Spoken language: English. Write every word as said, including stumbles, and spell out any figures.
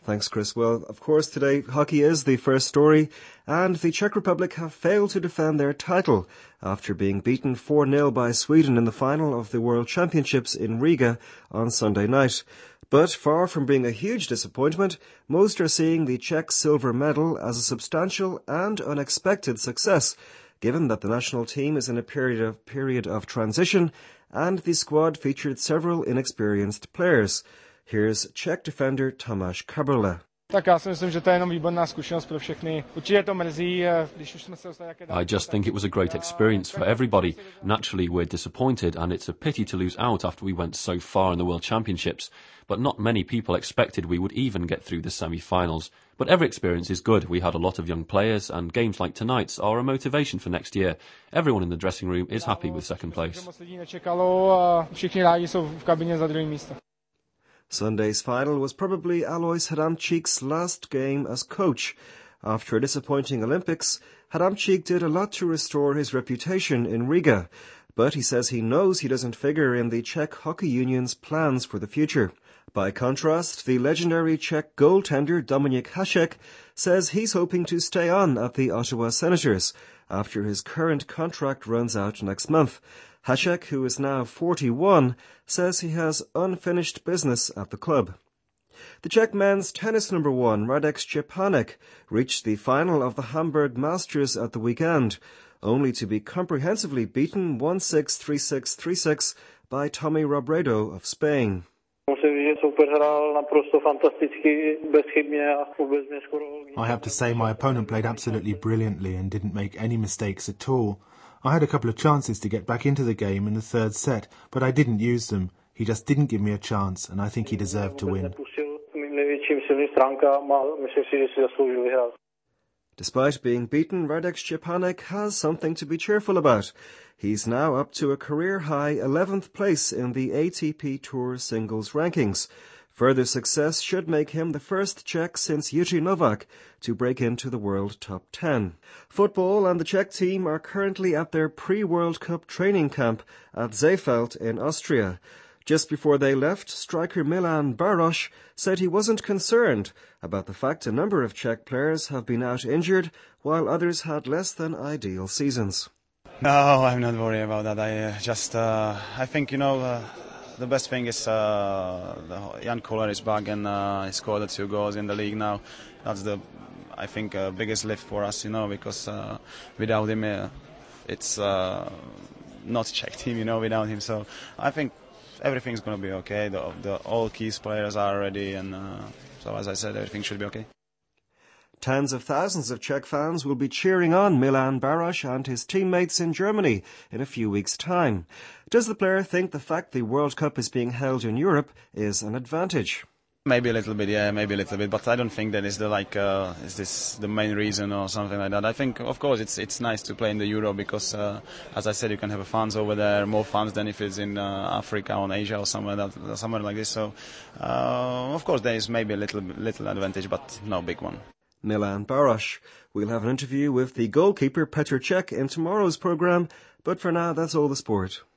Thanks, Chris. Well, of course, today hockey is the first story, and the Czech Republic have failed to defend their title after being beaten four nil by Sweden in the final of the World Championships in Riga on Sunday night. But far from being a huge disappointment, most are seeing the Czech silver medal as a substantial and unexpected success, given that the national team is in a period of, period of transition and the squad featured several inexperienced players. Here's Czech defender Tomáš Kabrle. I just think it was a great experience for everybody. Naturally, we're disappointed, and it's a pity to lose out after we went so far in the World Championships. But not many people expected we would even get through the semi-finals. But every experience is good. We had a lot of young players, and games like tonight's are a motivation for next year. Everyone in the dressing room is happy with second place. Sunday's final was probably Alois Hadamcik's last game as coach. After a disappointing Olympics, Hadamcik did a lot to restore his reputation in Riga, but he says he knows he doesn't figure in the Czech Hockey Union's plans for the future. By contrast, the legendary Czech goaltender Dominik Hasek says he's hoping to stay on at the Ottawa Senators after his current contract runs out next month. Hasek, who is now forty-one, says he has unfinished business at the club. The Czech men's tennis number one, Radek Štěpánek, reached the final of the Hamburg Masters at the weekend, only to be comprehensively beaten one six, three six, three six by Tommy Robredo of Spain. I have to say my opponent played absolutely brilliantly and didn't make any mistakes at all. I had a couple of chances to get back into the game in the third set, but I didn't use them. He just didn't give me a chance, and I think he deserved to win. Despite being beaten, Radek Štěpánek has something to be cheerful about. He's now up to a career-high eleventh place in the A T P Tour singles rankings. Further success should make him the first Czech since Jiří Novák to break into the world top ten. Football and the Czech team are currently at their pre-World Cup training camp at Seefeld in Austria. Just before they left, striker Milan Baros said he wasn't concerned about the fact a number of Czech players have been out injured, while others had less than ideal seasons. No, I'm not worried about that. I uh, just, uh, I think, you know, uh, the best thing is uh, Jan Koller is back and uh, he scored the two goals in the league now. That's the, I think, uh, biggest lift for us, you know, because uh, without him, uh, it's uh, not Czech team, you know, without him. So I think everything's going to be okay. The, the all key players are ready, and uh, so as I said, everything should be okay. Tens of thousands of Czech fans will be cheering on Milan Baros and his teammates in Germany in a few weeks' time. Does the player think the fact the World Cup is being held in Europe is an advantage? Maybe a little bit, yeah, maybe a little bit, but I don't think that is the like uh, is this the main reason or something like that. I think, of course, it's it's nice to play in the Euro because, uh, as I said, you can have fans over there, more fans than if it's in uh, Africa or Asia or somewhere that somewhere like this. So, uh, of course, there is maybe a little little advantage, but no big one. Milan Baros. We'll have an interview with the goalkeeper Petr Cech in tomorrow's programme, but for now, that's all the sport.